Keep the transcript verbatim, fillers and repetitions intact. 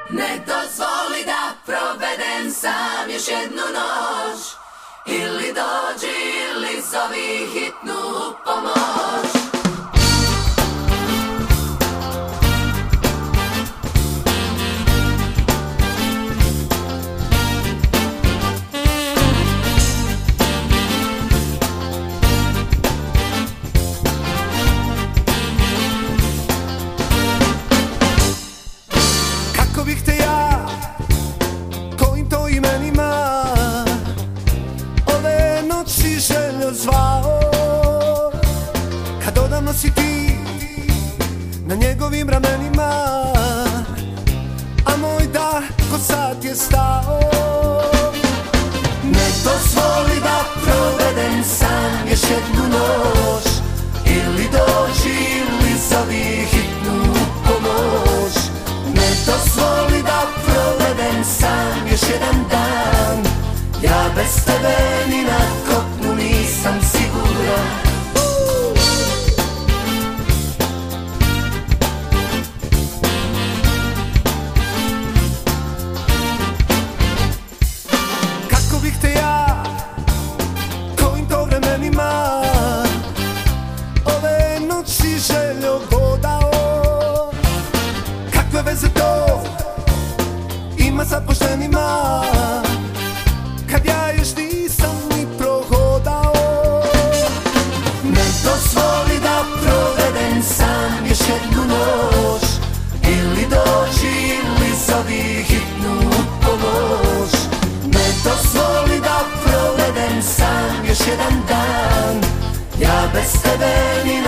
Ne dozvoli da provedem sam još jednu noć. Ili dođi ili zovi hitnu pomoć. Kako bih te ja, kojim to imenima, ove noći željo zvao. Kad odavno si ti na njegovim ramenima, a moj dah ko sad je stao. Ne dozvoli da provedem sam još jednu noć. Ili dođi ili zovi hitnu pomoć. Ne dozvoli da provedem sam još jedan dan. Ja bez tebe ni na kopnu nisam siguran. Kako bih te ja, kojim to vremenima, ove noći željo godao. Kakve veze to ima sa poštenima, kad ja još nisam ni prohodao. Ne dozvoli da provedem sam još jednu noć. Ili dođi ili zovi hitnu pomoć. Ne dozvoli da provedem sam još jedan dan. Ja bez tebe ni na